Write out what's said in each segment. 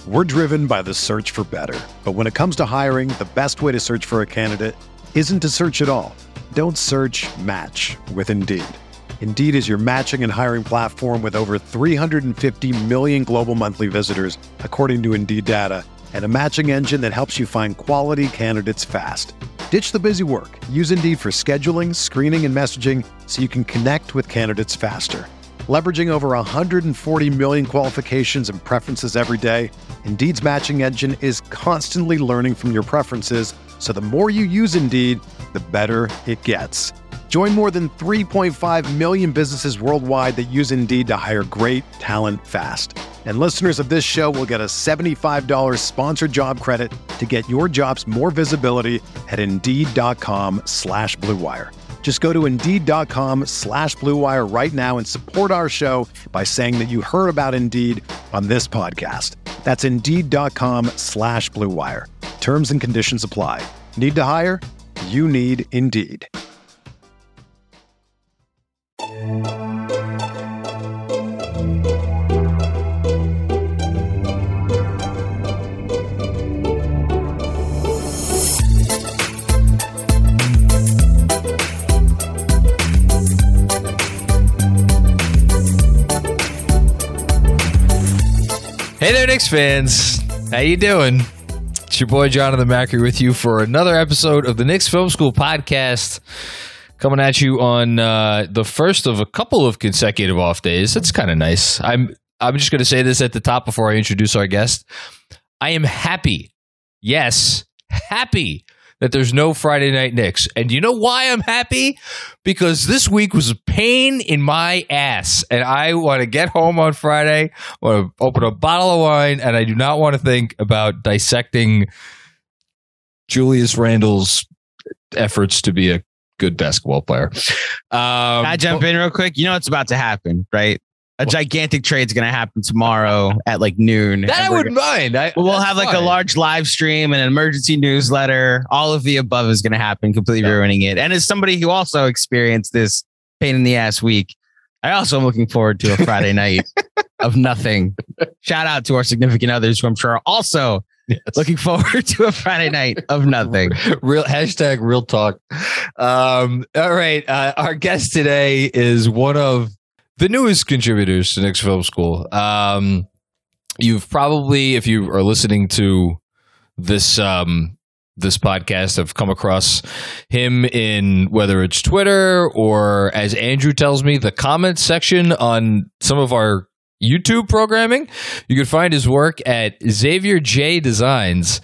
We're driven by the search for better. But when it comes to hiring, the best way to search for a candidate isn't to search at all. Don't search, match with Indeed. Indeed is your matching and hiring platform with over 350 million global monthly visitors, according to Indeed data, and a matching engine that helps you find quality candidates fast. Ditch the busy work. Use Indeed for scheduling, screening, and messaging so you can connect with candidates faster. Leveraging over 140 million qualifications and preferences every day, Indeed's matching engine is constantly learning from your preferences, so the more you use Indeed, the better it gets. Join more than 3.5 million businesses worldwide that use Indeed to hire great talent fast. And listeners of this show will get a $75 sponsored job credit to get your jobs more visibility at Indeed.com/Blue Wire. Just go to Indeed.com/Blue Wire right now and support our show by saying that you heard about Indeed on this podcast. That's Indeed.com/Blue Wire. Terms and conditions apply. Need to hire? You need Indeed. Hey there, Knicks fans. How you doing? It's your boy Jonathan Macri with you for another episode of the Knicks Film School podcast, coming at you on the first of a couple of consecutive off days. That's kind of nice. I'm just going to say this at the top before I introduce our guest. I am happy, yes, happy that there's no Friday Night Knicks. And you know why I'm happy? Because this week was a pain in my ass. And I want to get home on Friday, want to open a bottle of wine, and I do not want to think about dissecting Julius Randle's efforts to be a good basketball player. Can I jump in real quick? You know what's about to happen, right? A gigantic trade's going to happen tomorrow at like noon. That I wouldn't mind. We'll have like a large live stream and an emergency newsletter. All of the above is going to happen, completely ruining it. And as somebody who also experienced this pain in the ass week, I also am looking forward to a Friday night of nothing. Shout out to our significant others who I'm sure are also looking forward to a Friday night of nothing. Real talk. All right. Our guest today is one of the newest contributors to Knicks Film School. You've probably, if you are listening to this this podcast, have come across him in whether it's Twitter or, as Andrew tells me, the comments section on some of our YouTube programming. You can find his work at Xavier J Designs.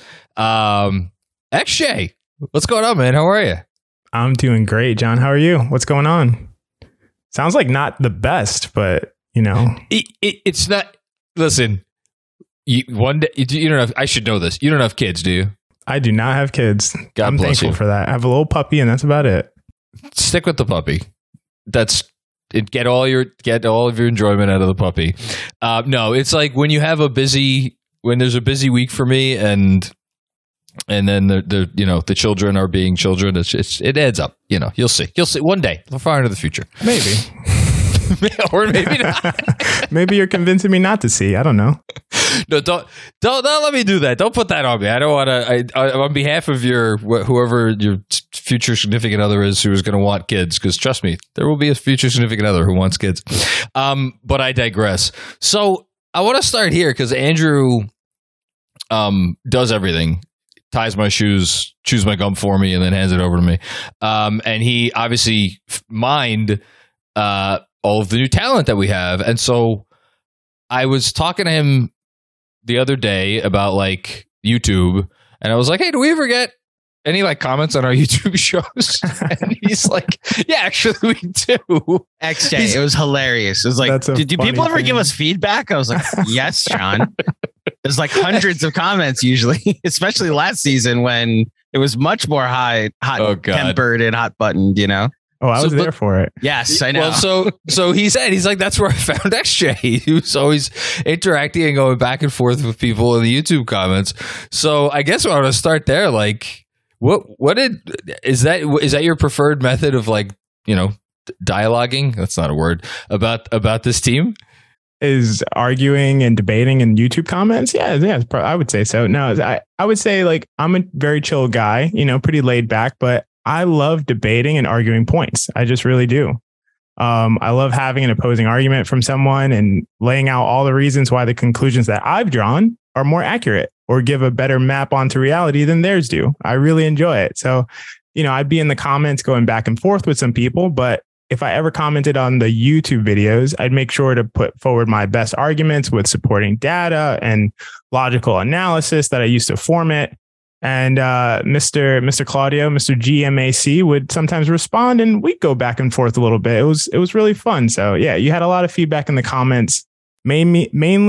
XJ, what's going on, man? How are you? I'm doing great, John. How are you? What's going on? Sounds like not the best, but you know, it's not. Listen, one day you don't have. I should know this. You don't have kids, do you? I do not have kids. God I'm bless thankful you for that. I have a little puppy, and that's about it. Stick with the puppy. That's it. Get all of your enjoyment out of the puppy. No, it's like when you have when there's a busy week for me, and then the children are being children. It adds up. You know, you'll see one day, far into the future, maybe, or maybe not. Maybe you're convincing me not to see. I don't know. No, don't let me do that. Don't put that on me. I don't want to. On behalf of whoever your future significant other is who is going to want kids, because trust me, there will be a future significant other who wants kids. But I digress. So I want to start here because Andrew does everything. Ties my shoes, chews my gum for me, and then hands it over to me. And he obviously mined all of the new talent that we have. And so I was talking to him the other day about like YouTube, and I was like, hey, do we ever get any like comments on our YouTube shows? And he's like, yeah, actually we do. XJ, it was hilarious. It was like, do people ever give us feedback? I was like, yes, John. There's like hundreds of comments usually, especially last season when it was much more hot tempered and hot buttoned, you know? Oh, I was there for it. Yes, I know. Well, so he's like, that's where I found XJ. He was always interacting and going back and forth with people in the YouTube comments. So I guess I want to start there. Like, is that your preferred method of like, you know, dialoguing? That's not a word about this team. is arguing and debating in YouTube comments. Yeah, I would say so. No, I would say like I'm a very chill guy, pretty laid back, but I love debating and arguing points. I just really do. I love having an opposing argument from someone and laying out all the reasons why the conclusions that I've drawn are more accurate or give a better map onto reality than theirs do. I really enjoy it. So, I'd be in the comments going back and forth with some people, but if I ever commented on the YouTube videos, I'd make sure to put forward my best arguments with supporting data and logical analysis that I used to form it. And Mr. Claudio, Mr. GMAC would sometimes respond, and we'd go back and forth a little bit. It was really fun. So yeah, you had a lot of feedback in the comments, mainly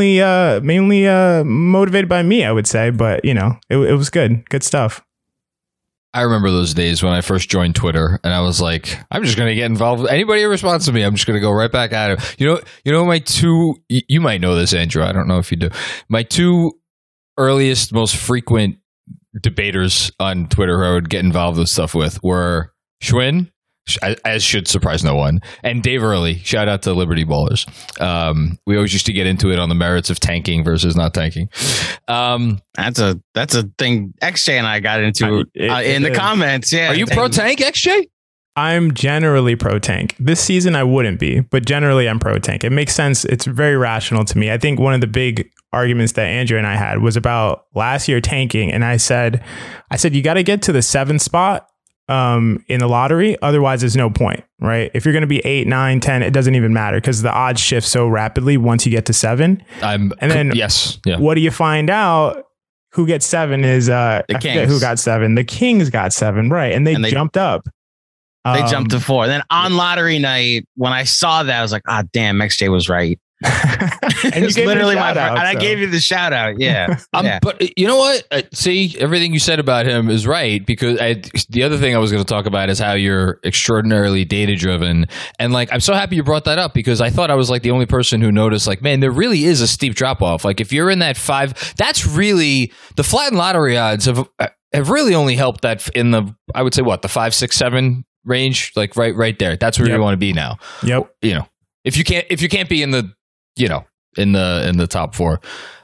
motivated by me, I would say. But it was good stuff. I remember those days when I first joined Twitter, and I was like, I'm just going to get involved. Anybody who responds to me, I'm just going to go right back at it. My two, you might know this, Andrew. I don't know if you do. My two earliest, most frequent debaters on Twitter who I would get involved with stuff with were Schwinn, as should surprise no one, and Dave Early. Shout out to Liberty Ballers. We always used to get into it on the merits of tanking versus not tanking. That's a thing XJ and I got into in the comments. Yeah, are you pro tank, XJ? I'm generally pro tank. This season I wouldn't be, but generally I'm pro tank. It makes sense. It's very rational to me. I think one of the big arguments that Andrew and I had was about last year tanking, and I said you got to get to the 7th spot in the lottery, otherwise there's no point, right? If you're going to be 8, 9, 10, it doesn't even matter because the odds shift so rapidly once you get to 7. What do you find out? Who gets 7 is the Kings. Who got 7? The Kings got 7, right? And they jumped up. They jumped to 4. Then on lottery night, when I saw that, I was like, "damn, XJ was right." And it's literally my out, and I gave you the shout out. Yeah. But you know what? See, everything you said about him is right, because the other thing I was going to talk about is how you're extraordinarily data driven. And like, I'm so happy you brought that up, because I thought I was like the only person who noticed, like, man, there really is a steep drop off. Like if you're in that 5, that's really the flattened lottery odds have really only helped that in the, I would say the 5, 6, 7 range, like right there. That's where you want to be now. Yep. If you can't be in the, in the top 4.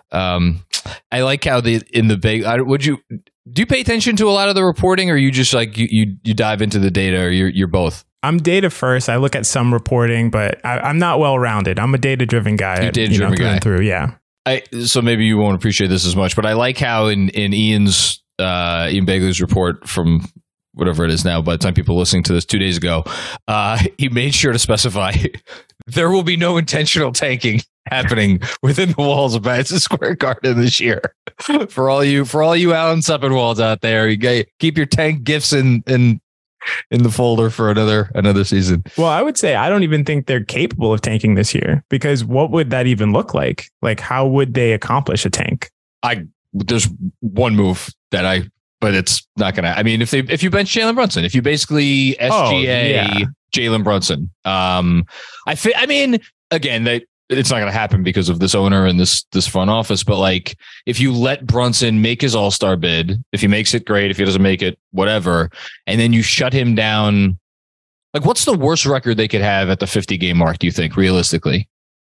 I like how do you pay attention to a lot of the reporting, or you just like you dive into the data, or you're both? I'm data first. I look at some reporting, but I'm not well rounded. I'm a data driven guy. You're data driven guy through. Yeah. So maybe you won't appreciate this as much, but I like how in Ian Begley's report from whatever it is now, by the time people listening to this 2 days ago, he made sure to specify there will be no intentional tanking happening within the walls of Madison Square Garden this year. For all you Alan Sepinwalds out there, you keep your tank gifts in the folder for another season. Well, I would say I don't even think they're capable of tanking this year, because what would that even look like? Like, how would they accomplish a tank? There's one move but it's not gonna. I mean, if you bench Jalen Brunson, if you basically SGA Jalen Brunson, I mean, again, it's not gonna happen because of this owner and this front office. But like, if you let Brunson make his All-Star bid, if he makes it, great. If he doesn't make it, whatever. And then you shut him down. Like, what's the worst record they could have at the 50 game mark? Do you think, realistically?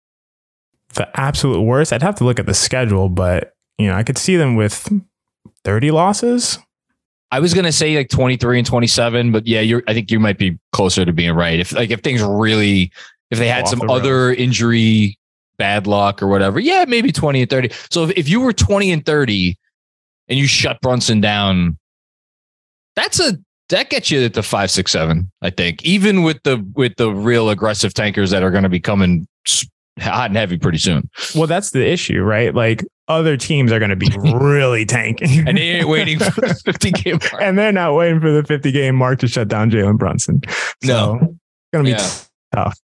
The absolute worst. I'd have to look at the schedule, but I could see them with 30 losses. I was going to say like 23 and 27, but yeah, I think you might be closer to being right. If things really, if they had some other injury, bad luck or whatever, yeah, maybe 20 and 30. So if you were 20 and 30 and you shut Brunson down, that gets you at the 5, 6, 7, I think, even with the real aggressive tankers that are going to be coming hot and heavy pretty soon. Well, that's the issue, right? Like, other teams are going to be really tanking. And they ain't waiting for the 50 game mark. And they're not waiting for the 50 game mark to shut down Jalen Brunson. So it's going to be tough.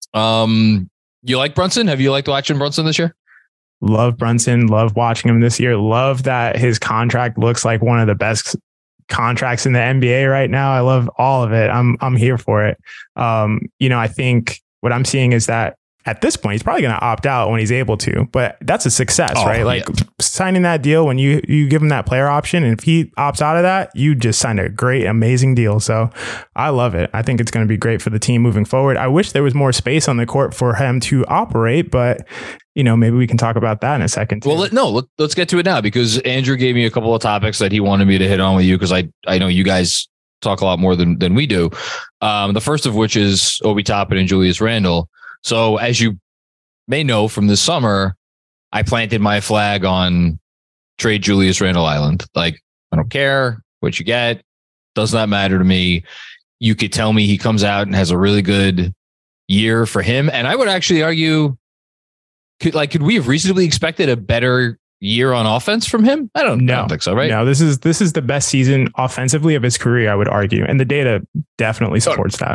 You like Brunson? Have you liked watching Brunson this year? Love Brunson. Love watching him this year. Love that his contract looks like one of the best contracts in the NBA right now. I love all of it. I'm here for it. I think what I'm seeing is that at this point, he's probably going to opt out when he's able to, but that's a success, right? Like signing that deal when you give him that player option, and if he opts out of that, you just signed a great, amazing deal. So I love it. I think it's going to be great for the team moving forward. I wish there was more space on the court for him to operate, but maybe we can talk about that in a second too. Well, let's get to it now, because Andrew gave me a couple of topics that he wanted me to hit on with you, because I know you guys talk a lot more than we do. The first of which is Obi Toppin and Julius Randle. So as you may know from this summer, I planted my flag on trade Julius Randle Island. Like, I don't care what you get. Does not matter to me. You could tell me he comes out and has a really good year for him. And I would actually argue, could we have reasonably expected a better year on offense from him? I don't think so, right? No, this is the best season offensively of his career, I would argue. And the data definitely supports that.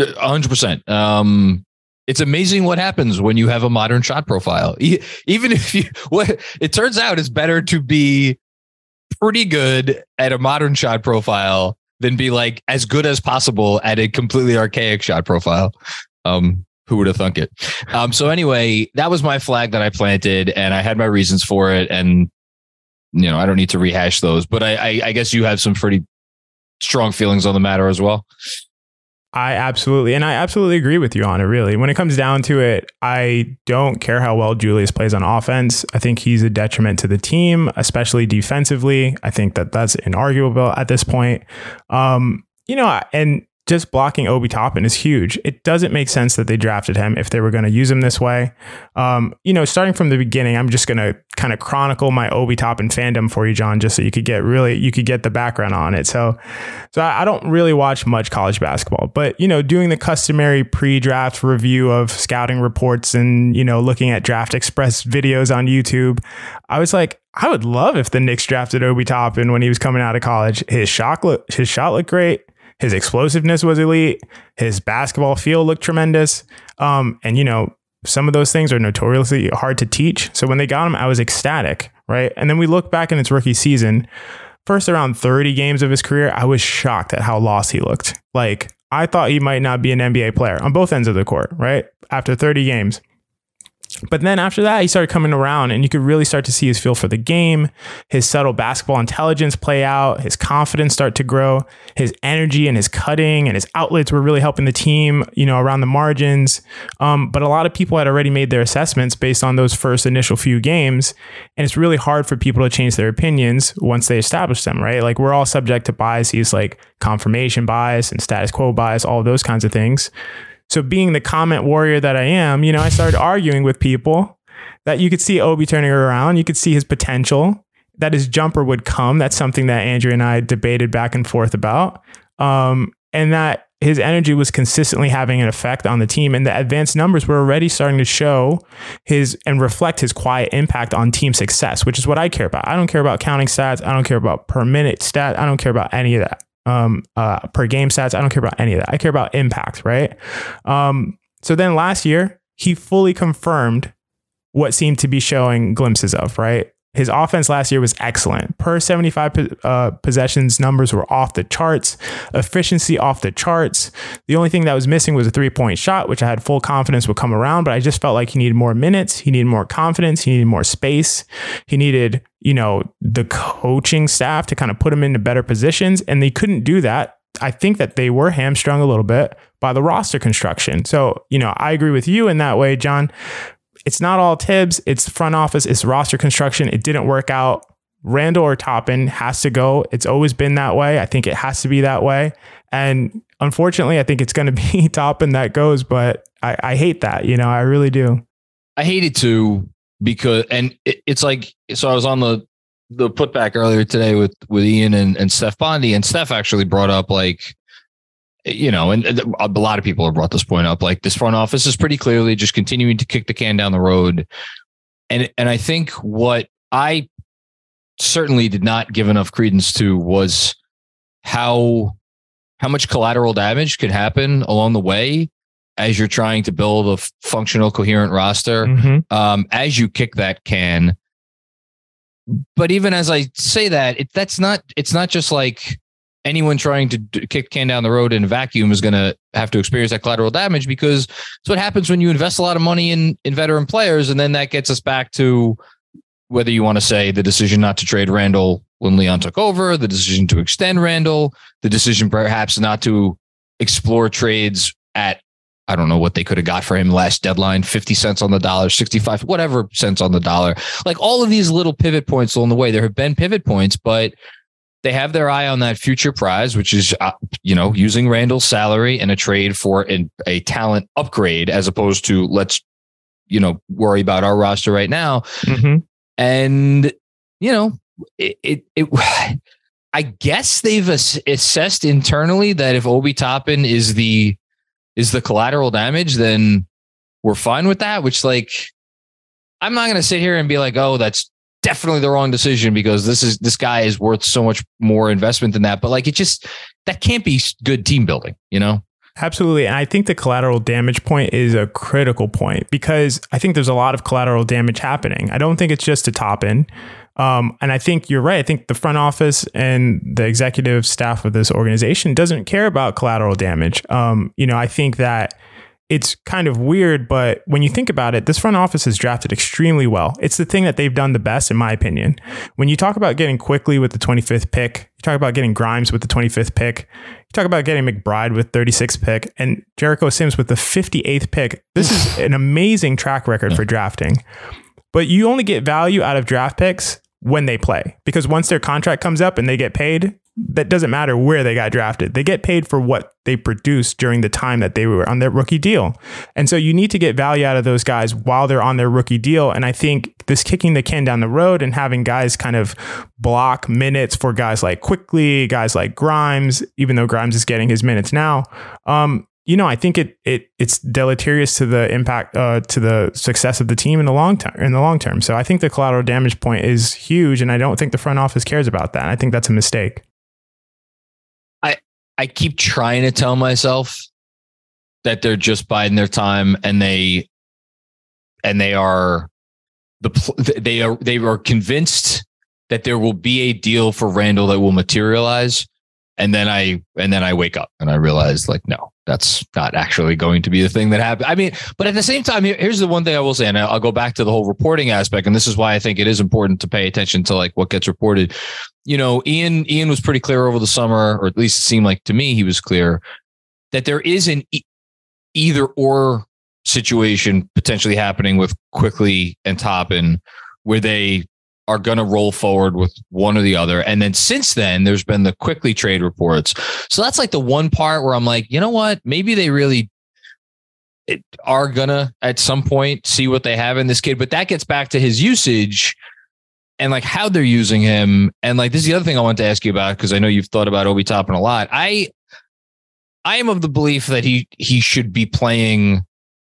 100%. It's amazing what happens when you have a modern shot profile. Even if it turns out it's better to be pretty good at a modern shot profile than be like as good as possible at a completely archaic shot profile. Who would have thunk it? So anyway, that was my flag that I planted, and I had my reasons for it. And, I don't need to rehash those, but I guess you have some pretty strong feelings on the matter as well. I absolutely agree with you on it, really. When it comes down to it, I don't care how well Julius plays on offense. I think he's a detriment to the team, especially defensively. I think that's inarguable at this point. And just blocking Obi Toppin is huge. It doesn't make sense that they drafted him if they were going to use him this way. Starting from the beginning, I'm just going to kind of chronicle my Obi Toppin fandom for you, John, just so you could get the background on it. So I don't really watch much college basketball, but, doing the customary pre-draft review of scouting reports and, looking at Draft Express videos on YouTube, I was like, I would love if the Knicks drafted Obi Toppin when he was coming out of college. His shot looked great. His explosiveness was elite. His basketball feel looked tremendous. Some of those things are notoriously hard to teach. So when they got him, I was ecstatic, right? And then we look back in its rookie season, first around 30 games of his career, I was shocked at how lost he looked. Like, I thought he might not be an NBA player on both ends of the court, right? After 30 games. But then after that, he started coming around, and you could really start to see his feel for the game, his subtle basketball intelligence play out, his confidence start to grow, his energy and his cutting and his outlets were really helping the team, around the margins. But a lot of people had already made their assessments based on those first initial few games. And it's really hard for people to change their opinions once they establish them, right? Like, we're all subject to biases like confirmation bias and status quo bias, all of those kinds of things. So being the comment warrior that I am, I started arguing with people that you could see Obi turning around. You could see his potential, that his jumper would come. That's something that Andrew and I debated back and forth about. And that his energy was consistently having an effect on the team. And the advanced numbers were already starting to show and reflect his quiet impact on team success, which is what I care about. I don't care about counting stats. I don't care about per minute stat. I don't care about any of that. Per game stats. I don't care about any of that. I care about impact, right? So then last year, he fully confirmed what seemed to be showing glimpses of, right? His offense last year was excellent. Per 75 possessions, numbers were off the charts. Efficiency off the charts. The only thing that was missing was a 3-point shot, which I had full confidence would come around, but I just felt like he needed more minutes. He needed more confidence. He needed more space. He needed, the coaching staff to kind of put him into better positions, and they couldn't do that. I think that they were hamstrung a little bit by the roster construction. So, I agree with you in that way, John. It's not all Tibbs. It's front office. It's roster construction. It didn't work out. Randle or Toppin has to go. It's always been that way. I think it has to be that way. And unfortunately, I think it's going to be Toppin that goes, but I hate that. I really do. I hate it too, because, and it's like, so I was on the putback earlier today with Ian and Steph Bondi, and Steph actually brought up and a lot of people have brought this point up, like, this front office is pretty clearly just continuing to kick the can down the road. And I think what I certainly did not give enough credence to was how much collateral damage could happen along the way as you're trying to build a functional, coherent roster, as you kick that can. But even as I say that, it's not just like anyone trying to kick the can down the road in a vacuum is going to have to experience that collateral damage, because it's what happens when you invest a lot of money in veteran players. And then that gets us back to whether you want to say the decision not to trade Randall when Leon took over, the decision to extend Randall, the decision perhaps not to explore trades at, I don't know what they could have got for him last deadline, 50 cents on the dollar, 65, whatever cents on the dollar. Like all of these little pivot points along the way, there have been pivot points, but they have their eye on that future prize, which is, using Randall's salary in a trade for a talent upgrade, as opposed to let's, worry about our roster right now. Mm-hmm. And, I guess they've assessed internally that if Obi Toppin is the collateral damage, then we're fine with that, which, like, I'm not going to sit here and be like, oh, that's definitely the wrong decision because this guy is worth so much more investment than that. But like, that can't be good team building, Absolutely. And I think the collateral damage point is a critical point because I think there's a lot of collateral damage happening. I don't think it's just to Toppin. And I think you're right. I think the front office and the executive staff of this organization doesn't care about collateral damage. I think that it's kind of weird, but when you think about it, this front office has drafted extremely well. It's the thing that they've done the best, in my opinion. When you talk about getting Quickley with the 25th pick, you talk about getting Grimes with the 25th pick, you talk about getting McBride with 36th pick, and Jericho Sims with the 58th pick. This is an amazing track record for drafting. But you only get value out of draft picks when they play, because once their contract comes up and they get paid, that doesn't matter where they got drafted. They get paid for what they produced during the time that they were on their rookie deal. And so you need to get value out of those guys while they're on their rookie deal. And I think this kicking the can down the road and having guys kind of block minutes for guys like Quickley, guys like Grimes, even though Grimes is getting his minutes now, I think it's deleterious to the impact, to the success of the team in the long term. So I think the collateral damage point is huge, and I don't think the front office cares about that. I think that's a mistake. I keep trying to tell myself that they're just biding their time, and they are convinced that there will be a deal for Randall that will materialize. And then I wake up and I realize, like, no, that's not actually going to be the thing that happened. I mean, but at the same time, here's the one thing I will say, and I'll go back to the whole reporting aspect. And this is why I think it is important to pay attention to like what gets reported. Ian was pretty clear over the summer, or at least it seemed like to me, he was clear that there is an either or situation potentially happening with Quickley and Toppin, where they are going to roll forward with one or the other. And then since then, there's been the Quickley trade reports. So that's like the one part where I'm like, you know what? Maybe they really are going to at some point see what they have in this kid. But that gets back to his usage and like how they're using him. And like, this is the other thing I want to ask you about, because I know you've thought about Obi Toppin a lot. I am of the belief that he should be playing,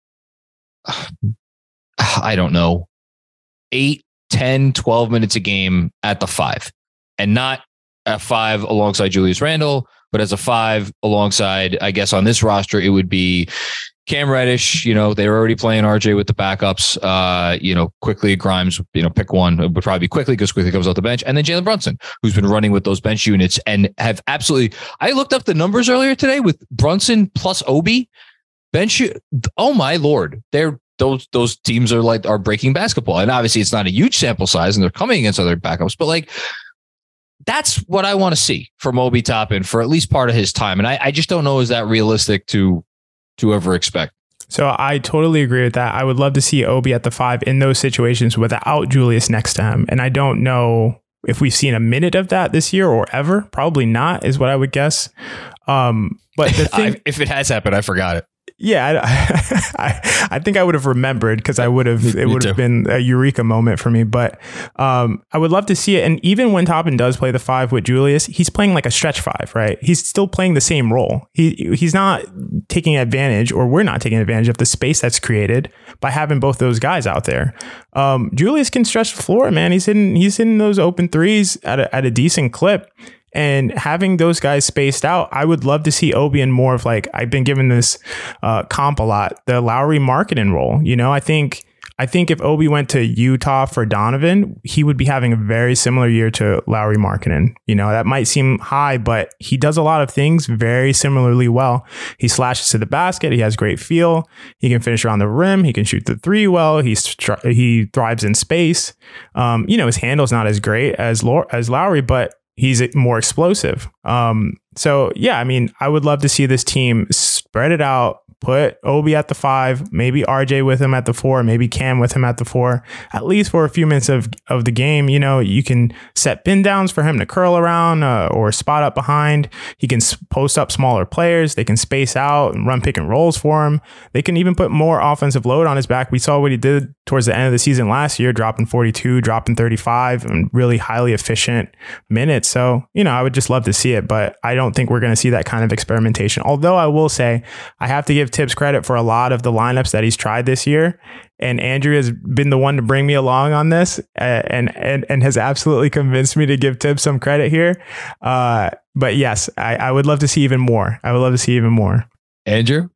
I don't know, 8, 10, 12 minutes a game at the 5, and not a 5 alongside Julius Randle, but as a 5 alongside, I guess on this roster, it would be Cam Reddish. They're already playing RJ with the backups. Quickley, Grimes, pick one. It would probably be Quickley because Quickley comes off the bench. And then Jalen Brunson, who's been running with those bench units and have absolutely, I looked up the numbers earlier today with Brunson plus Obi bench. Oh my Lord. Those teams are breaking basketball. And obviously it's not a huge sample size and they're coming against other backups, but like, that's what I want to see from Obi Toppin for at least part of his time. And I just don't know, is that realistic to ever expect? So I totally agree with that. I would love to see Obi at the 5 in those situations without Julius next to him. And I don't know if we've seen a minute of that this year or ever. Probably not, is what I would guess. But the thing, if it has happened, I forgot it. Yeah, I think I would have remembered because it would have been a eureka moment for me. But I would love to see it. And even when Toppin does play the 5 with Julius, he's playing like a stretch 5, right? He's still playing the same role. He's not taking advantage, or we're not taking advantage of the space that's created by having both those guys out there. Julius can stretch the floor, man. He's hitting those open threes at a decent clip. And having those guys spaced out, I would love to see Obi in more of like, I've been given this comp a lot, the Lowry Markkanen role. I think I think if Obi went to Utah for Donovan, he would be having a very similar year to Lauri Markkanen. You know, that might seem high, but he does a lot of things very similarly well. He slashes to the basket. He has great feel. He can finish around the rim. He can shoot the three well. He thrives in space. You know, his handle's not as great as Lauri, but he's more explosive. So yeah, I mean, I would love to see this team spread it out, put Obi at the 5, maybe RJ with him at the 4, maybe Cam with him at the 4, at least for a few minutes of the game. You know, you can set pin downs for him to curl around or spot up behind. He can post up smaller players. They can space out and run pick and rolls for him. They can even put more offensive load on his back. We saw what he did towards the end of the season last year, dropping 42, dropping 35, and really highly efficient minutes. So, you know, I would just love to see it, but I don't think we're going to see that kind of experimentation. Although I will say, I have to give Tibbs credit for a lot of the lineups that he's tried this year. And Andrew has been the one to bring me along on this and has absolutely convinced me to give Tibbs some credit here. But yes, I would love to see even more. I would love to see even more. Andrew?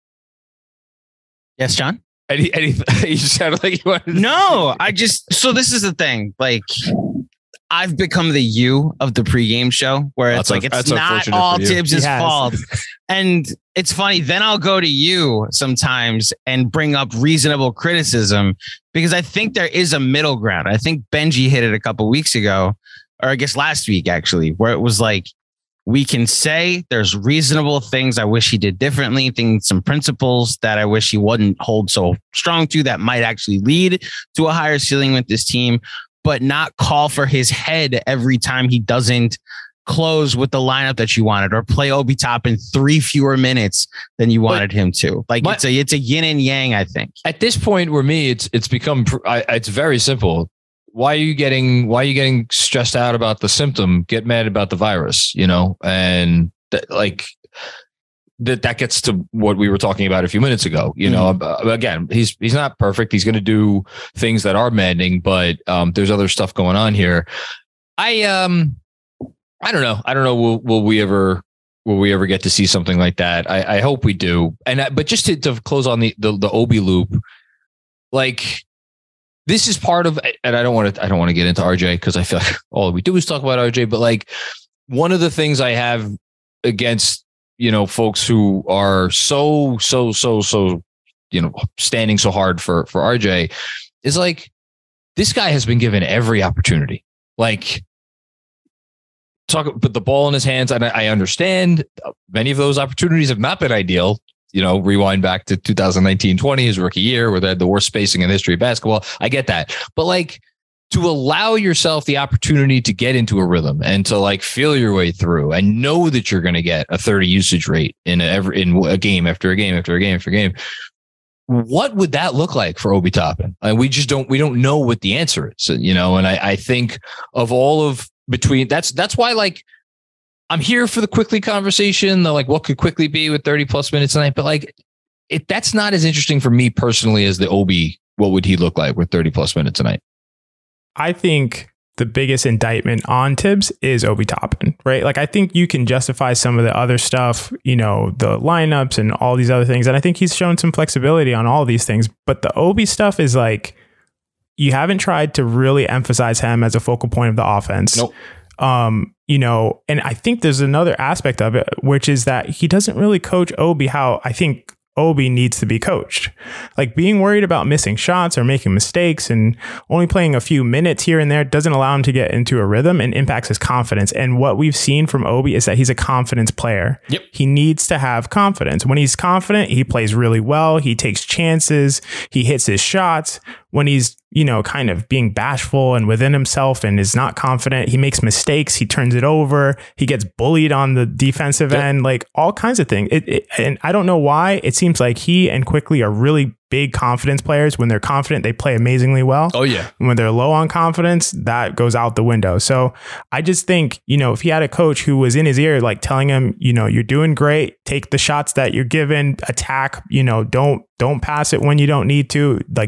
Yes, John? You sounded like you wanted to No, so this is the thing. Like, I've become the you of the pregame show where it's it's not all Tibbs' fault. And it's funny. Then I'll go to you sometimes and bring up reasonable criticism because I think there is a middle ground. I think Benji hit it a couple weeks ago, or I guess last week, actually, where it was like, we can say there's reasonable things I wish he did differently, some principles that I wish he wouldn't hold so strong to that might actually lead to a higher ceiling with this team, but not call for his head every time he doesn't close with the lineup that you wanted or play Obi Toppin 3 fewer minutes than you wanted him to. Like, it's a yin and yang, I think. At this point where it's become, it's very simple. Why are you getting stressed out about the symptom? Get mad about the virus, you know? And that gets to what we were talking about a few minutes ago. You know, again, he's not perfect. He's going to do things that are maddening, but there's other stuff going on here. I don't know. Will we ever get to see something like that? I hope we do. But just to close on the Obi loop, like, this is part of, and I don't want to get into RJ because I feel like all we do is talk about RJ. But like, one of the things I have against, you know, folks who are so, you know, standing so hard for RJ is like, this guy has been given every opportunity. Like, put the ball in his hands, and I understand many of those opportunities have not been ideal. You know, rewind back to 2019-20, his rookie year, where they had the worst spacing in the history of basketball. I get that. But like, to allow yourself the opportunity to get into a rhythm and to like feel your way through and know that you're going to get a 30 usage rate in a game after a game after a game after a game. What would that look like for Obi Toppin? We don't know what the answer is, you know, and I think of all of between that's why, like, I'm here for the Quickly conversation. The like, what could Quickly be with 30 plus minutes tonight? But like, that's not as interesting for me personally as the Obi. What would he look like with 30 plus minutes tonight? I think the biggest indictment on Tibbs is Obi Toppin, right? Like, I think you can justify some of the other stuff, you know, the lineups and all these other things. And I think he's shown some flexibility on all of these things. But the Obi stuff is like, you haven't tried to really emphasize him as a focal point of the offense. Nope. You know, and I think there's another aspect of it, which is that he doesn't really coach Obi how I think Obi needs to be coached. Like, being worried about missing shots or making mistakes and only playing a few minutes here and there doesn't allow him to get into a rhythm and impacts his confidence. And what we've seen from Obi is that he's a confidence player. Yep. He needs to have confidence. When he's confident, he plays really well. He takes chances. He hits his shots. When he's, you know, kind of being bashful and within himself and is not confident, he makes mistakes. He turns it over. He gets bullied on the defensive end, like all kinds of things. And I don't know why. It seems like he and Quickly are really big confidence players. When they're confident, they play amazingly well. Oh, yeah. When they're low on confidence, that goes out the window. So I just think, you know, if he had a coach who was in his ear, like telling him, you know, you're doing great, take the shots that you're given, attack, you know, don't pass it when you don't need to. Like,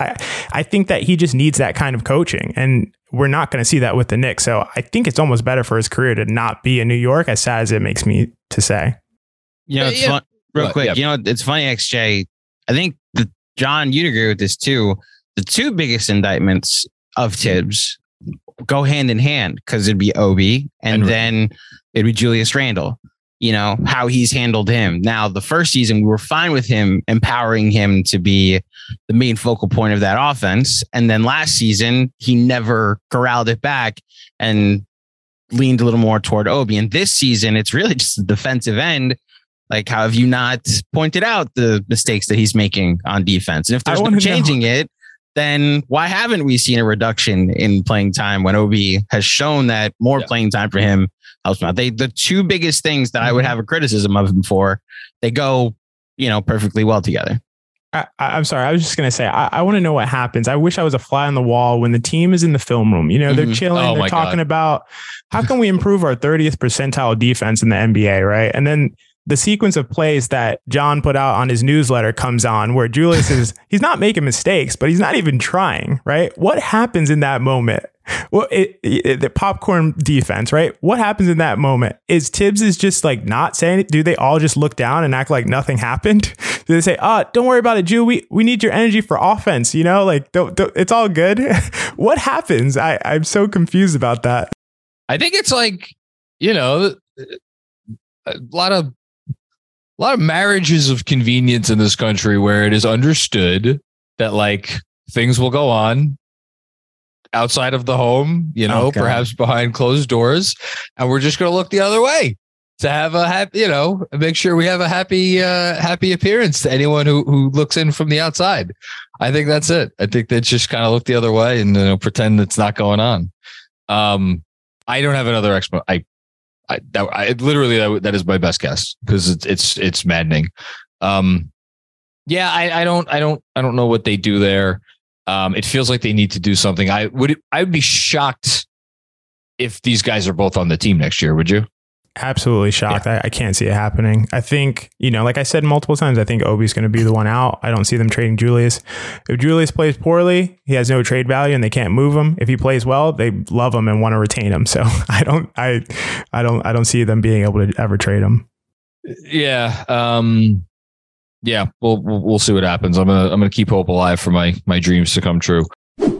I think that he just needs that kind of coaching. And we're not going to see that with the Knicks. So I think it's almost better for his career to not be in New York, as sad as it makes me to say. You know, it's fun. Real quick, you know, it's funny, XJ. I think John, you'd agree with this too. The two biggest indictments of Tibbs go hand in hand because it'd be Obi and then it'd be Julius Randle. You know, how he's handled him. Now, the first season, we were fine with him empowering him to be the main focal point of that offense. And then last season, he never corralled it back and leaned a little more toward Obi. And this season, it's really just the defensive end. Like, how have you not pointed out the mistakes that he's making on defense? And if there's no changing it, then why haven't we seen a reduction in playing time when Obi has shown that more playing time for him helps him out? The two biggest things that I would have a criticism of him for, they go, perfectly well together. I'm sorry. I was just going to say, I want to know what happens. I wish I was a fly on the wall when the team is in the film room. They're chilling. They're talking about how can we improve our 30th percentile defense in the NBA, right? And then the sequence of plays that John put out on his newsletter comes on where Julius he's not making mistakes, but he's not even trying, right? What happens in that moment? Well, the popcorn defense, right? What happens in that moment? Is Tibbs is just like not saying it? Do they all just look down and act like nothing happened? Do they say, don't worry about it, Ju. We need your energy for offense, like don't, it's all good. What happens? I'm so confused about that. I think it's like, a lot of marriages of convenience in this country where it is understood that like things will go on outside of the home, perhaps behind closed doors. And we're just going to look the other way to have a happy, make sure we have a happy appearance to anyone who looks in from the outside. I think that's it. I think they just kind of look the other way and pretend it's not going on. I don't have another explanation. That is my best guess because it's maddening. I don't know what they do there. It feels like they need to do something. I would be shocked if these guys are both on the team next year. Would you? Absolutely shocked. Yeah. I can't see it happening. I think, like I said multiple times, I think Obi's going to be the one out. I don't see them trading Julius. If Julius plays poorly, he has no trade value and they can't move him. If he plays well, they love him and want to retain him. So I don't see them being able to ever trade him. Yeah. We'll see what happens. I'm gonna keep hope alive for my dreams to come true.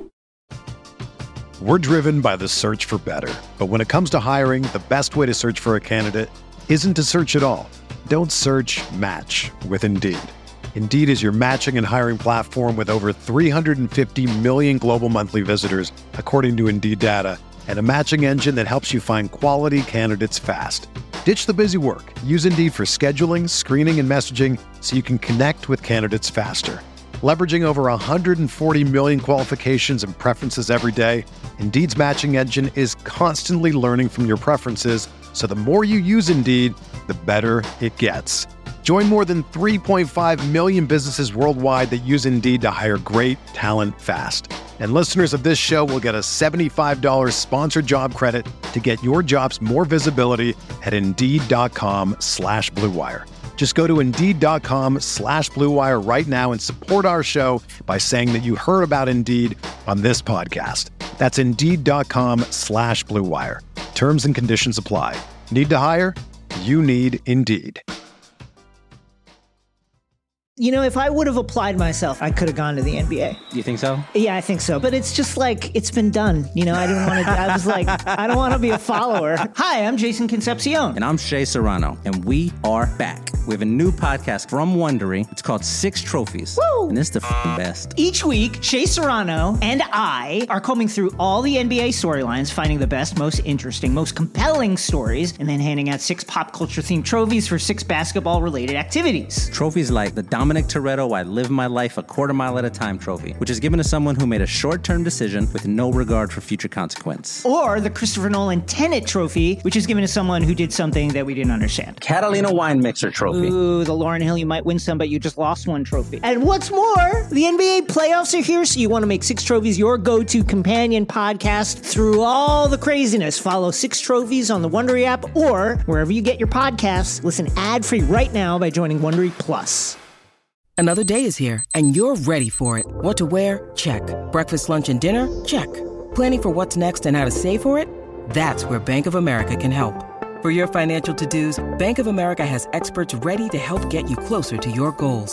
We're driven by the search for better. But when it comes to hiring, the best way to search for a candidate isn't to search at all. Don't search, match with Indeed. Indeed is your matching and hiring platform with over 350 million global monthly visitors, according to Indeed data, and a matching engine that helps you find quality candidates fast. Ditch the busy work. Use Indeed for scheduling, screening, and messaging so you can connect with candidates faster. Leveraging over 140 million qualifications and preferences every day, Indeed's matching engine is constantly learning from your preferences, so the more you use Indeed, the better it gets. Join more than 3.5 million businesses worldwide that use Indeed to hire great talent fast. And listeners of this show will get a $75 sponsored job credit to get your jobs more visibility at Indeed.com/Blue Wire. Just go to Indeed.com/Blue Wire right now and support our show by saying that you heard about Indeed on this podcast. That's Indeed.com/Blue Wire. Terms and conditions apply. Need to hire? You need Indeed. If I would have applied myself, I could have gone to the NBA. You think so? Yeah, I think so. But it's just like, it's been done. I didn't want to, I was like, I don't want to be a follower. Hi, I'm Jason Concepcion. And I'm Shea Serrano. And we are back. We have a new podcast from Wondery. It's called Six Trophies. Woo! And it's the best. Each week, Shea Serrano and I are combing through all the NBA storylines, finding the best, most interesting, most compelling stories, and then handing out 6 pop culture themed trophies for 6 basketball related activities. Trophies like the Dominic Toretto I Live My Life a Quarter Mile at a Time trophy, which is given to someone who made a short-term decision with no regard for future consequence. Or the Christopher Nolan Tenet trophy, which is given to someone who did something that we didn't understand. Catalina Wine Mixer trophy. Ooh, the Lauryn Hill, you might win some, but you just lost one trophy. And what's more, the NBA playoffs are here, so you want to make 6 Trophies your go-to companion podcast through all the craziness. Follow 6 Trophies on the Wondery app or wherever you get your podcasts. Listen ad-free right now by joining Wondery Plus. Another day is here, and you're ready for it. What to wear? Check. Breakfast, lunch, and dinner? Check. Planning for what's next and how to save for it? That's where Bank of America can help. For your financial to-dos, Bank of America has experts ready to help get you closer to your goals.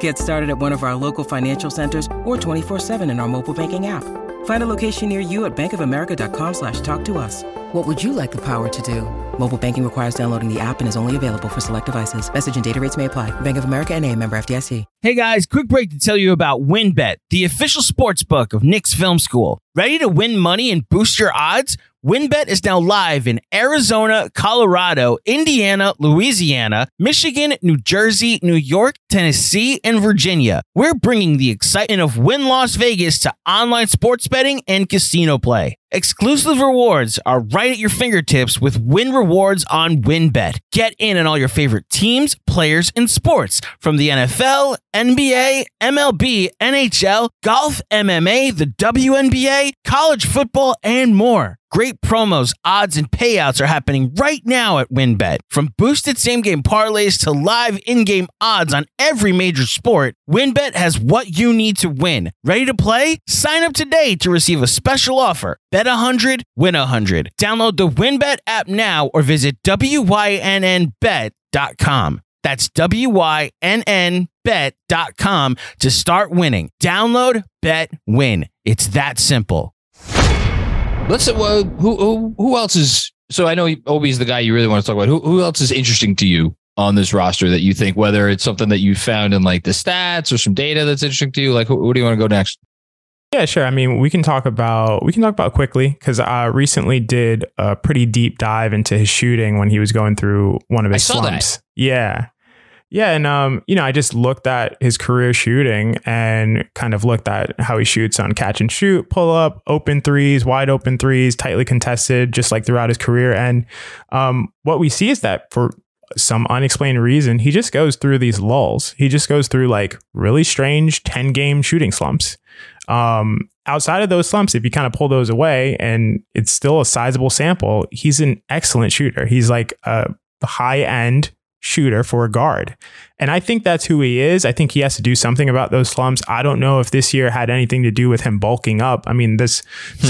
Get started at one of our local financial centers or 24/7 in our mobile banking app. Find a location near you at bankofamerica.com/talktous. What would you like the power to do? Mobile banking requires downloading the app and is only available for select devices. Message and data rates may apply. Bank of America NA, member FDIC. Hey guys, quick break to tell you about WynnBET, the official sports book of Knicks Film School. Ready to win money and boost your odds? WynnBET is now live in Arizona, Colorado, Indiana, Louisiana, Michigan, New Jersey, New York, Tennessee, and Virginia. We're bringing the excitement of Wynn Las Vegas to online sports betting and casino play. Exclusive rewards are right at your fingertips with Wynn Rewards on WynnBET. Get in on all your favorite teams, players, and sports from the NFL, NBA, MLB, NHL, golf, MMA, the WNBA, college football, and more. Great promos, odds, and payouts are happening right now at WynnBET. From boosted same-game parlays to live in-game odds on every major sport, WynnBET has what you need to win. Ready to play? Sign up today to receive a special offer. Bet 100, win 100. Download the WynnBET app now or visit WYNNBet.com. That's WYNNBet.com to start winning. Download, bet, win. It's that simple. Let's who else is, so I know Obi's the guy you really want to talk about. Who else is interesting to you on this roster that you think, whether it's something that you found in like the stats or some data that's interesting to you? Like, who do you want to go next? Yeah, sure. I mean, we can talk about quickly, because I recently did a pretty deep dive into his shooting when he was going through one of his slumps. Yeah. Yeah. And, I just looked at his career shooting and kind of looked at how he shoots on catch and shoot, pull up, open threes, wide open threes, tightly contested, just like throughout his career. And what we see is that for some unexplained reason, he just goes through these lulls. He just goes through like really strange 10-game shooting slumps. Outside of those slumps, if you kind of pull those away and it's still a sizable sample, he's an excellent shooter. He's like a high-end shooter for a guard. And I think that's who he is. I think he has to do something about those slumps. I don't know if this year had anything to do with him bulking up. I mean, they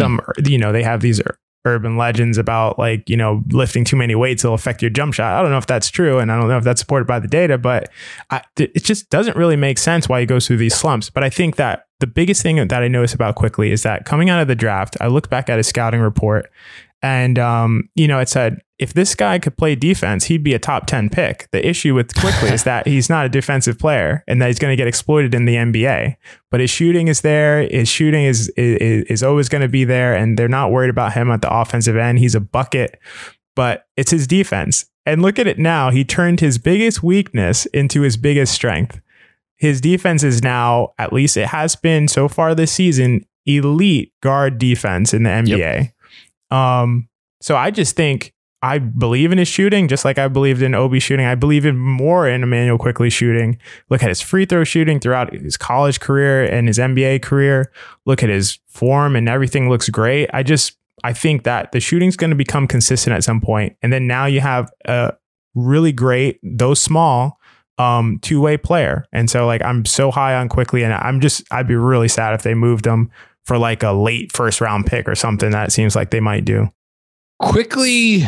have these urban legends about like, lifting too many weights will affect your jump shot. I don't know if that's true. And I don't know if that's supported by the data, but it just doesn't really make sense why he goes through these slumps. But I think that the biggest thing that I noticed about Quickley is that coming out of the draft, I looked back at his scouting report and, it said, if this guy could play defense, he'd be a top 10 pick. The issue with Quickley is that he's not a defensive player and that he's going to get exploited in the NBA. But his shooting is there. His shooting is always going to be there. And they're not worried about him at the offensive end. He's a bucket, but it's his defense. And look at it now. He turned his biggest weakness into his biggest strength. His defense is now, at least it has been so far this season, elite guard defense in the NBA. Yep. So I just think I believe in his shooting, just like I believed in Obi shooting. I believe in more in Immanuel Quickley shooting. Look at his free throw shooting throughout his college career and his NBA career. Look at his form and everything looks great. I think that the shooting's going to become consistent at some point. And then now you have a really great, though small, two-way player. And so like, I'm so high on Quickley, and I'd be really sad if they moved him for like a late first round pick or something that seems like they might do. Quickley,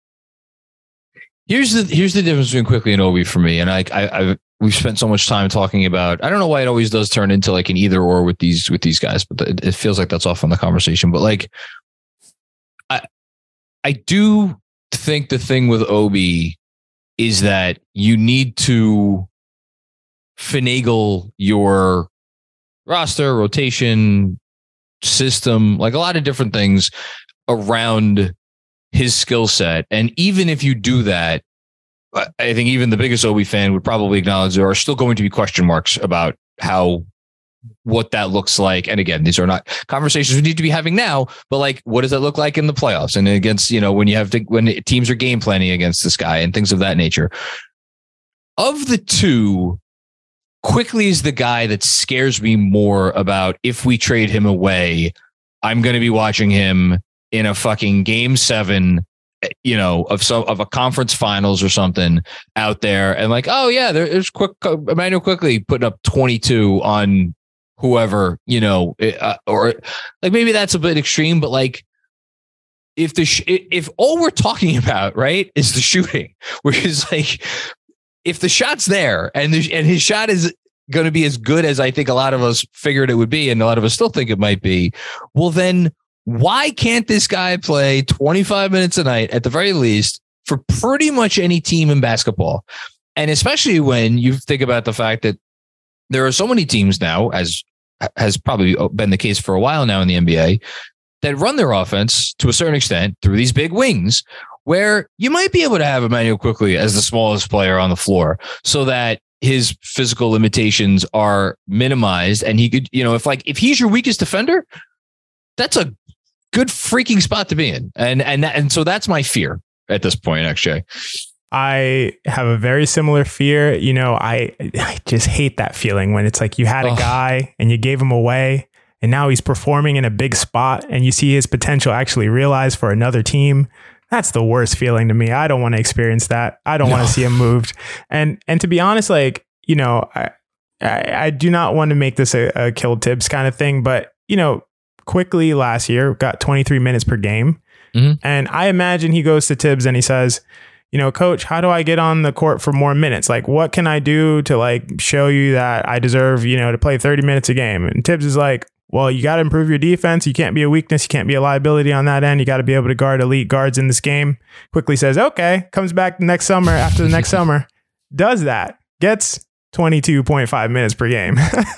here's the difference between Quickley and Obi for me. And we've spent so much time talking about, I don't know why it always does turn into like an either or with these guys, but it feels like that's off on the conversation. But like, I do think the thing with Obi is that you need to finagle your roster, rotation, system, like a lot of different things around his skill set. And even if you do that, I think even the biggest Obi fan would probably acknowledge there are still going to be question marks about what that looks like. And again, these are not conversations we need to be having now, but like, what does that look like in the playoffs and against, when teams are game planning against this guy and things of that nature. Of the two, Quickley is the guy that scares me more about if we trade him away, I'm going to be watching him in a fucking game 7, of a conference finals or something out there. And like, oh yeah, there's Immanuel Quickley putting up 22 on whoever, or like, maybe that's a bit extreme, but like if all we're talking about, right, is the shooting, which is like, if the shot's there and his shot is going to be as good as I think a lot of us figured it would be, and a lot of us still think it might be, well, then why can't this guy play 25 minutes a night at the very least for pretty much any team in basketball? And especially when you think about the fact that there are so many teams now, as has probably been the case for a while now in the NBA, that run their offense to a certain extent through these big wings, where you might be able to have Immanuel Quickley as the smallest player on the floor so that his physical limitations are minimized. And he could, if he's your weakest defender, that's a good freaking spot to be in. And so that's my fear at this point, actually. I have a very similar fear. I just hate that feeling when it's like you had a guy and you gave him away and now he's performing in a big spot and you see his potential actually realized for another team. That's the worst feeling to me. I don't want to experience that. I don't want to see him moved. And to be honest, I do not want to make this a kill Tibbs kind of thing, but Quickley last year got 23 minutes per game. Mm-hmm. And I imagine he goes to Tibbs and he says, coach, how do I get on the court for more minutes? Like, what can I do to show you that I deserve, to play 30 minutes a game? And Tibbs is like, well, you got to improve your defense. You can't be a weakness. You can't be a liability on that end. You got to be able to guard elite guards in this game. Quickley says, okay, comes back next summer after the next summer, does that, gets 22.5 minutes per game.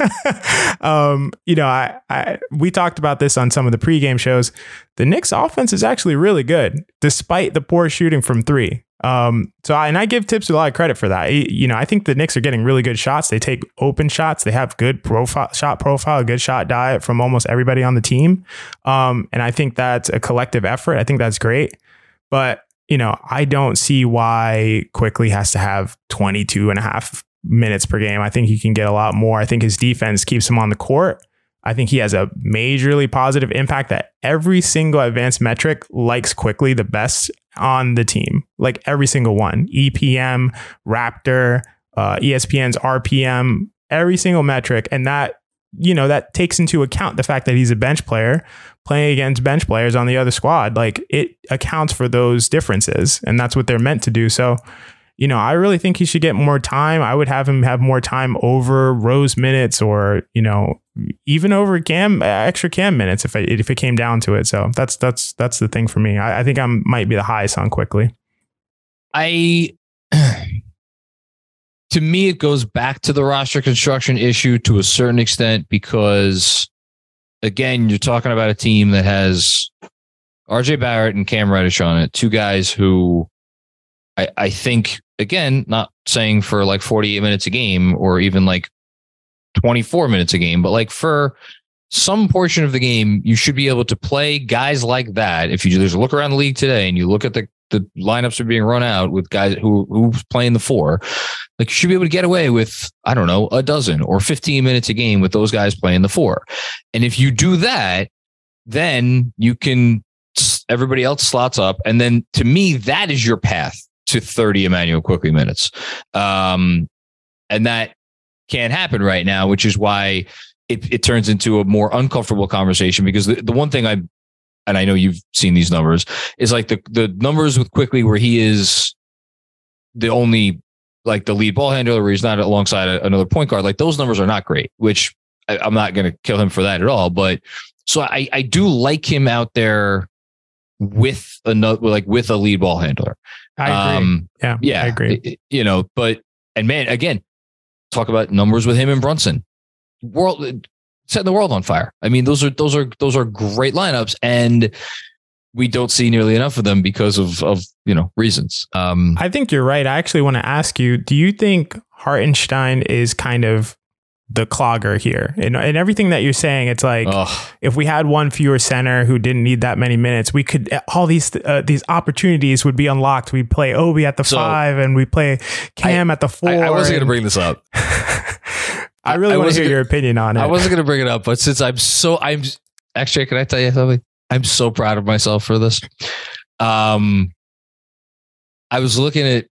We talked about this on some of the pregame shows. The Knicks offense is actually really good, despite the poor shooting from three. I give Tibbs a lot of credit for that. I think the Knicks are getting really good shots. They take open shots. They have good shot profile, good shot diet from almost everybody on the team. And I think that's a collective effort. I think that's great. But, I don't see why Quickley has to have 22.5 minutes per game. I think he can get a lot more. I think his defense keeps him on the court. I think he has a majorly positive impact that every single advanced metric likes Quickley the best on the team. Like every single one. EPM, Raptor, ESPN's RPM, every single metric. And that, that takes into account the fact that he's a bench player playing against bench players on the other squad. Like it accounts for those differences. And that's what they're meant to do. So, I really think he should get more time. I would have him have more time over Rose minutes or, even over extra Cam minutes if it came down to it. So that's the thing for me. I think I might be the highest on Quickley. To me, it goes back to the roster construction issue to a certain extent, because again, you're talking about a team that has RJ Barrett and Cam Reddish on it. Two guys who I think, again, not saying for 48 minutes a game or even 24 minutes a game, but for some portion of the game, you should be able to play guys like that. If you just look around the league today and you look at the lineups are being run out with guys who's playing the four, you should be able to get away with, I don't know, a dozen or 15 minutes a game with those guys playing the four. And if you do that, then everybody else slots up. And then to me, that is your path to 30 Immanuel Quickley minutes. And that can't happen right now, which is why it turns into a more uncomfortable conversation, because the one thing and I know you've seen these numbers, is the numbers with Quickley where he is the only the lead ball handler, where he's not alongside another point guard. Those numbers are not great, which I'm not going to kill him for that at all. But so I do like him out there with with a lead ball handler. I agree. Yeah, I agree. And man, again, talk about numbers with him and Brunson. Setting the world on fire. I mean, those are great lineups, and we don't see nearly enough of them because of reasons. I think you're right. I actually want to ask you, do you think Hartenstein is kind of the clogger here? And everything that you're saying, it's if we had one fewer center who didn't need that many minutes, we could, all these opportunities would be unlocked. We'd play Obi at the 5 and we play Cam at the 4. I wasn't going to bring this up. I really want to hear your opinion on it. I wasn't going to bring it up, but since I'm actually, can I tell you something? I'm so proud of myself for this. I was looking at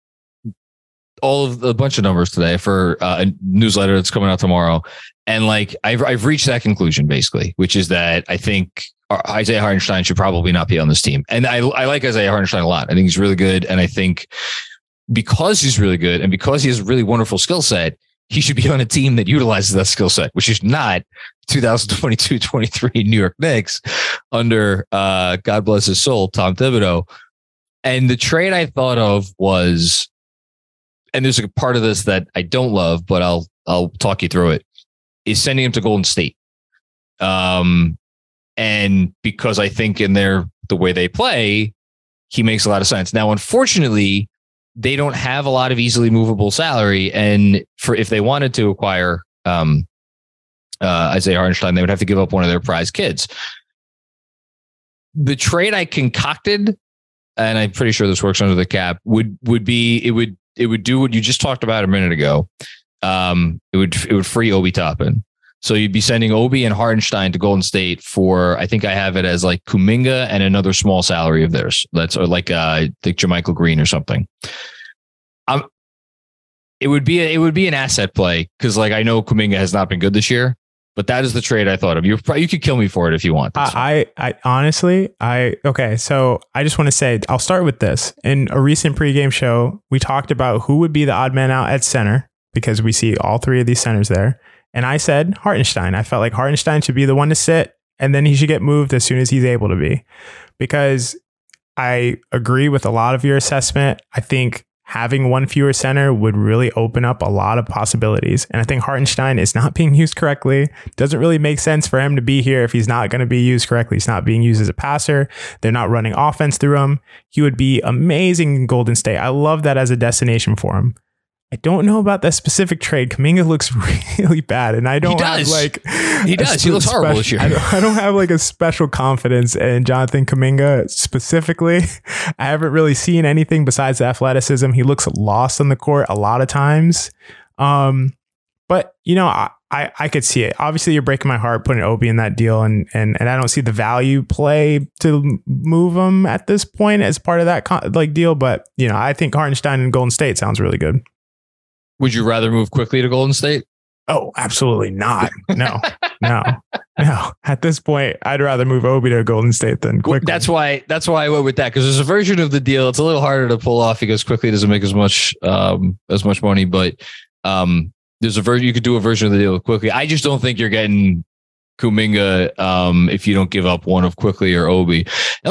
a bunch of numbers today for a newsletter that's coming out tomorrow. And I've reached that conclusion basically, which is that I think Isaiah Hartenstein should probably not be on this team. And I like Isaiah Hartenstein a lot. I think he's really good. And I think because he's really good and because he has a really wonderful skill set, he should be on a team that utilizes that skill set, which is not 2022-23 New York Knicks under, God bless his soul, Tom Thibodeau. And the trade I thought of was, and there's a part of this that I don't love, but I'll talk you through it, is sending him to Golden State. And because I think in the way they play, he makes a lot of sense. Now, unfortunately, they don't have a lot of easily movable salary. And if they wanted to acquire Isaiah Hartenstein, they would have to give up one of their prize kids. The trade I concocted, and I'm pretty sure this works under the cap, would be it would do what you just talked about a minute ago. It would free Obi Toppin. So you'd be sending Obi and Hartenstein to Golden State for, I think I have it as like Kuminga and another small salary of theirs. That's like Jermichael Green or something. It would be an asset play because like I know Kuminga has not been good this year, but that is the trade I thought of. You could kill me for it if you want. I honestly, okay. So I just want to say, I'll start with this. In a recent pregame show, we talked about who would be the odd man out at center because we see all three of these centers there. And I said Hartenstein. I felt like Hartenstein should be the one to sit, and then he should get moved as soon as he's able to be. Because I agree with a lot of your assessment. I think having one fewer center would really open up a lot of possibilities. And I think Hartenstein is not being used correctly. Doesn't really make sense for him to be here if he's not going to be used correctly. He's not being used as a passer. They're not running offense through him. He would be amazing in Golden State. I love that as a destination for him. I don't know about that specific trade. Kuminga looks really bad, and I don't have like he does. He looks horrible this year. I don't have like a special confidence in Jonathan Kuminga specifically. I haven't really seen anything besides the athleticism. He looks lost on the court a lot of times. But you know, I could see it. Obviously, you're breaking my heart putting Obi in that deal, and I don't see the value play to move him at this point as part of that deal. But you know, I think Hartenstein and Golden State sounds really good. Would you rather move quickly to Golden State? Oh, absolutely not. No. At this point, I'd rather move Obi to Golden State than quickly. That's why I went with that, because there's a version of the deal. It's a little harder to pull off because quickly doesn't make as much money, but there's a version you could do a version of the deal quickly. I just don't think you're getting Kuminga if you don't give up one of quickly or Obi.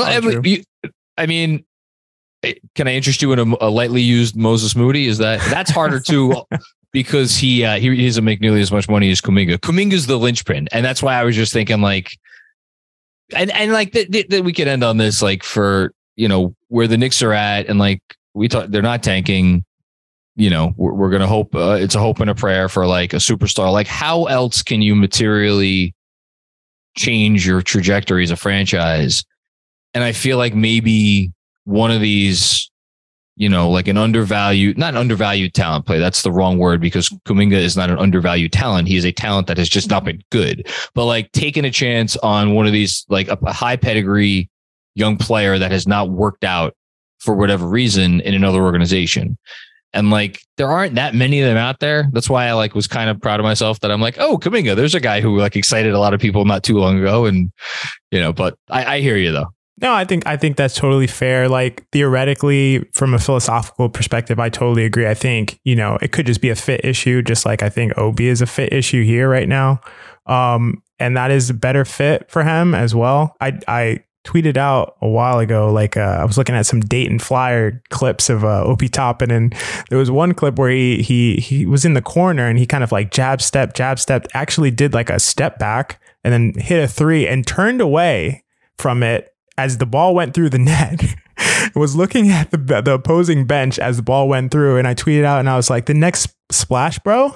I mean, can I interest you in a lightly used Moses Moody? That's harder to because he doesn't make nearly as much money as Kuminga. Kuminga's the linchpin, and that's why I was just thinking like, and like that we could end on this like for you know where the Knicks are at, and like we thought they're not tanking. You know, we're gonna hope it's a hope and a prayer for like a superstar. Like, how else can you materially change your trajectory as a franchise? And I feel like maybe one of these, you know, like not an undervalued talent play. That's the wrong word because Kuminga is not an undervalued talent. He is a talent that has just not been good. But like taking a chance on one of these, like a high pedigree young player that has not worked out for whatever reason in another organization. And like, there aren't that many of them out there. That's why I like was kind of proud of myself that I'm like, oh, Kuminga, there's a guy who like excited a lot of people not too long ago. And, you know, but I hear you though. No, I think that's totally fair. Like theoretically, from a philosophical perspective, I totally agree. I think, you know, it could just be a fit issue, just like I think Obi is a fit issue here right now. And that is a better fit for him as well. I tweeted out a while ago, like I was looking at some Dayton Flyer clips of Obi Toppin, and there was one clip where he was in the corner and he kind of like jab step, actually did like a step back and then hit a three and turned away from it as the ball went through the net. Was looking at the opposing bench as the ball went through, and I tweeted out and I was like, the next splash, bro.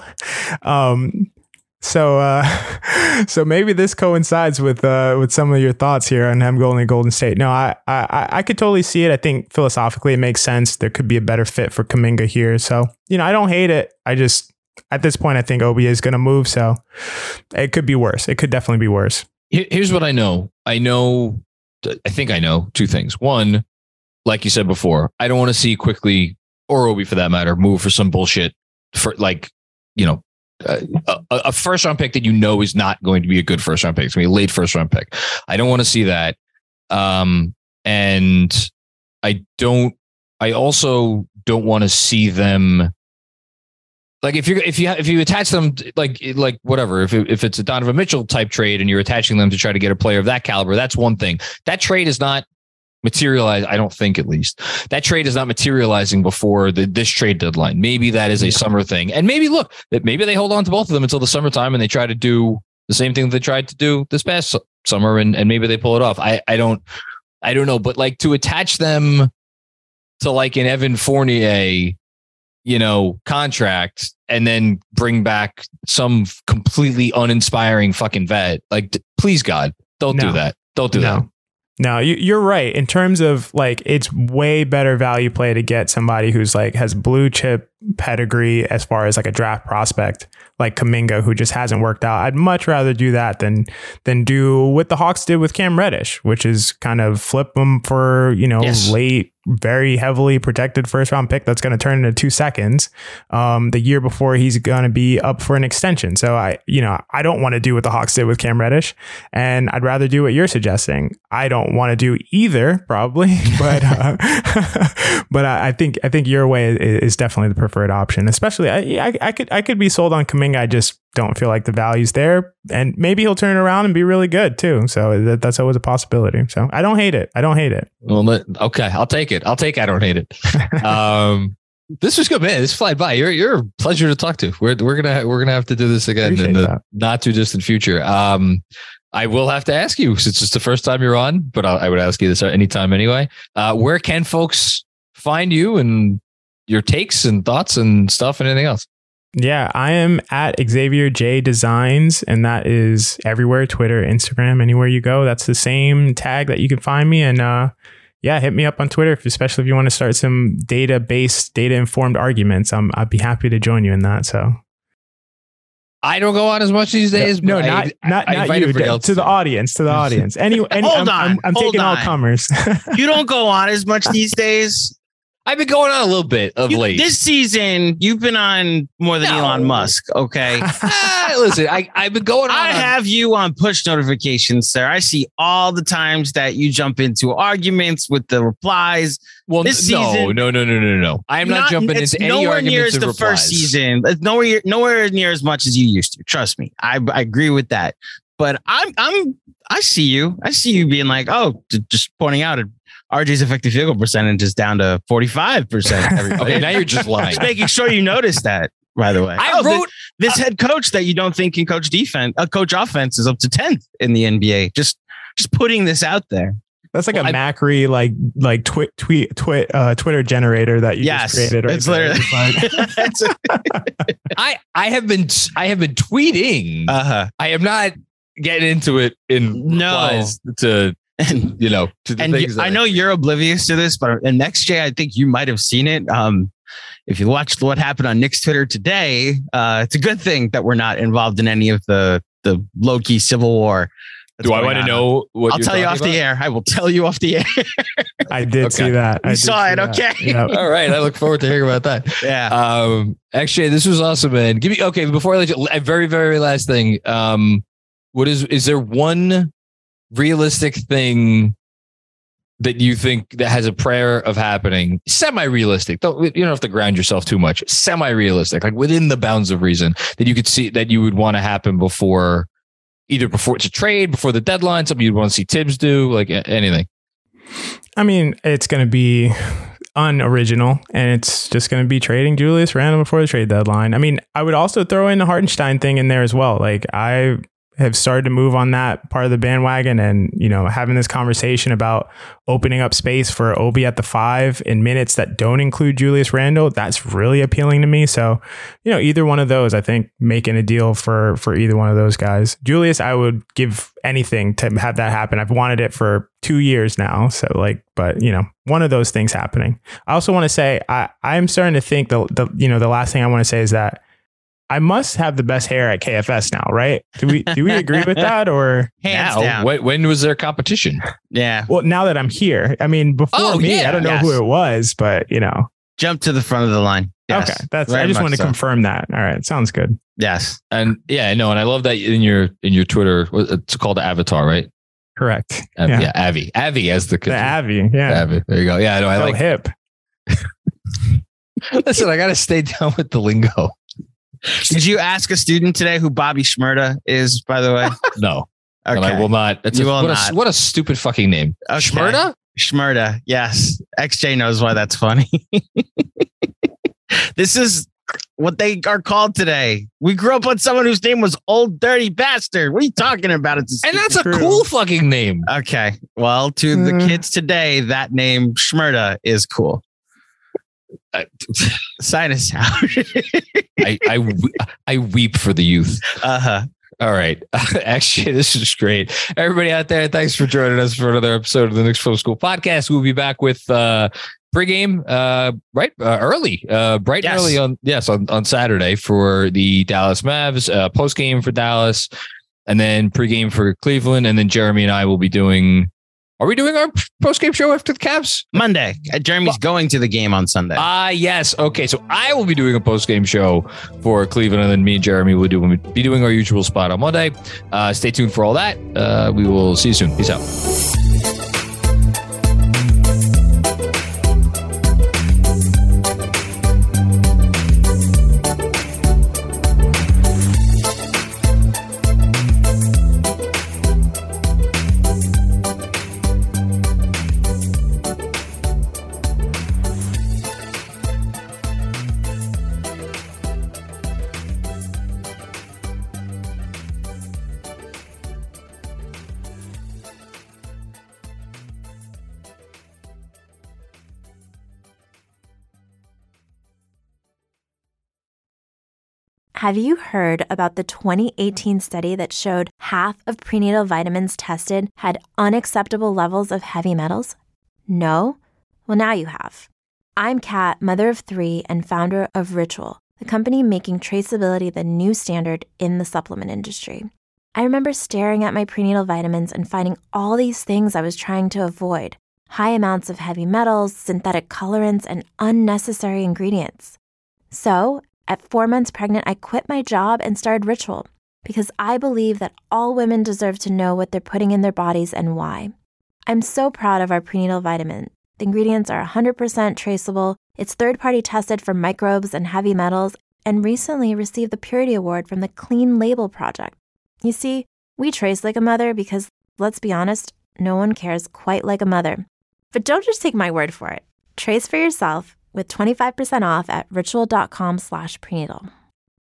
So maybe this coincides with some of your thoughts here on him going to Golden State. No, I could totally see it. I think philosophically it makes sense. There could be a better fit for Kuminga here. So, you know, I don't hate it. I just, at this point, I think Obi is going to move. So it could be worse. It could definitely be worse. Here's what I know. I think I know two things. One, like you said before, I don't want to see quickly or Obi for that matter move for some bullshit for like, you know, a first round pick that you know is not going to be a good first round pick. It's going to be a late first round pick. I don't want to see that. And I also don't want to see them Like if you attach them like whatever, if it's a Donovan Mitchell type trade and you're attaching them to try to get a player of that caliber, that's one thing. That trade is not materialized. I don't think, at least that trade is not materializing before this trade deadline. Maybe that is a summer thing, and maybe maybe they hold on to both of them until the summertime and they try to do the same thing they tried to do this past summer, and maybe they pull it off. I don't know, but like to attach them to like an Evan Fournier, contract, and then bring back some completely uninspiring fucking vet. Like, please God, don't do that. Don't do that. No, you're right. In terms of like, it's way better value play to get somebody who's like has blue chip pedigree as far as like a draft prospect like Kuminga, who just hasn't worked out. I'd much rather do that than do what the Hawks did with Cam Reddish, which is kind of flip them for, late, very heavily protected first round pick that's going to turn into 2 seconds the year before he's going to be up for an extension. So I don't want to do what the Hawks did with Cam Reddish, and I'd rather do what you're suggesting. I don't want to do either, probably, but but I think your way is definitely the preferred option. Especially I could be sold on Kuminga. I just don't feel like the value's there, and maybe he'll turn it around and be really good too. So that's always a possibility. So I don't hate it. Well, okay, I'll take it. I don't hate it. This was good, man. This flied by. You're a pleasure to talk to. We're gonna have to do this again in the not too distant future. I will have to ask you, since it's the first time you're on, but I would ask you this anytime anyway. Where can folks find you and your takes and thoughts and stuff and anything else? Yeah, I am at Xavier J Designs, and that is everywhere: Twitter, Instagram, anywhere you go. That's the same tag that you can find me. And hit me up on Twitter, especially if you want to start some data-informed arguments. I'd be happy to join you in that. So I don't go on as much these days. No, not you. To the audience. I'm taking all comers. You don't go on as much these days. I've been going on a little bit of late. This season, you've been on more than Elon Musk, okay? Listen, I've been going on. I have you on push notifications, sir. I see all the times that you jump into arguments with the replies. Well, this season, no. I am not jumping into any arguments of replies. It's nowhere near the first season. It's nowhere near as much as you used to. Trust me. I agree with that. But I see you. I see you being like, just pointing out RJ's effective field goal percentage is down to 45%. Okay, now you're just lying. Just making sure you notice that, by the way. I wrote this head coach that you don't think can coach defense, coach offense is up to 10th in the NBA. Just putting this out there. That's like a Macri Twitter generator that you just created. Right, it's literally. I have been tweeting. I am not getting into it in replies to. And to the things I know you're oblivious to this, but in NextJ, I think you might have seen it. If you watched what happened on Nick's Twitter today, it's a good thing that we're not involved in any of the low-key civil war. Do I want to know what I'll tell you off the air. I will tell you off the air. I did see that. You saw it. Okay. Yep. All right. I look forward to hearing about that. Yeah. Actually, this was awesome, man. Before I let you, a very, very last thing. Is there one realistic thing that you think that has a prayer of happening, semi-realistic, you don't have to ground yourself too much, semi-realistic, like within the bounds of reason, that you could see that you would want to happen before it's a trade, before the deadline, something you'd want to see Tibbs do, like anything? I mean, it's going to be unoriginal, and it's just going to be trading Julius Randle before the trade deadline. I mean, I would also throw in the Hartenstein thing in there as well. Like, I have started to move on that part of the bandwagon, and having this conversation about opening up space for Obi at the 5 in minutes that don't include Julius Randle, that's really appealing to me. So either one of those, I think making a deal for either one of those guys. Julius, I would give anything to have that happen. I've wanted it for 2 years now, so but one of those things happening. I also want to say I'm starting to think the last thing I want to say is that I must have the best hair at KFS now, right? Do we agree with that, or hands down? When was there competition? Yeah. Well, now that I'm here, I mean, before me, I don't know who it was, but jump to the front of the line. Yes. Okay, I just want to confirm that. All right, sounds good. Yes, and and I love that in your Twitter, it's called Avatar, right? Correct. Avi as the Avi. Yeah, Avi. There you go. Yeah, I know. I like hip. Listen, I got to stay down with the lingo. Did you ask a student today who Bobby Shmurda is, by the way? No. Okay. And I will not. What a stupid fucking name. Okay. Shmurda? Shmurda. Yes. XJ knows why that's funny. This is what they are called today. We grew up with someone whose name was Old Dirty Bastard. What are you talking about? And that's a cool fucking name. Okay. Well, to the kids today, that name Shmurda is cool. Sign us out. I weep for the youth. Uh-huh. All right. Actually, this is great. Everybody out there, thanks for joining us for another episode of the Knicks Film School podcast. We'll be back with pregame early, bright and early on Saturday for the Dallas Mavs, postgame for Dallas, and then pregame for Cleveland. And then Jeremy and I will be doing. Are we doing our postgame show after the Cavs? Monday. Jeremy's going to the game on Sunday. Yes. Okay. So I will be doing a postgame show for Cleveland, and then me and Jeremy will be doing our usual spot on Monday. Stay tuned for all that. We will see you soon. Peace out. Have you heard about the 2018 study that showed half of prenatal vitamins tested had unacceptable levels of heavy metals? No? Well, now you have. I'm Kat, mother of 3 and founder of Ritual, the company making traceability the new standard in the supplement industry. I remember staring at my prenatal vitamins and finding all these things I was trying to avoid: high amounts of heavy metals, synthetic colorants, and unnecessary ingredients. So, at 4 months pregnant, I quit my job and started Ritual because I believe that all women deserve to know what they're putting in their bodies and why. I'm so proud of our prenatal vitamin. The ingredients are 100% traceable, it's third-party tested for microbes and heavy metals, and recently received the Purity Award from the Clean Label Project. You see, we trace like a mother because, let's be honest, no one cares quite like a mother. But don't just take my word for it. Trace for yourself with 25% off at ritual.com/prenatal.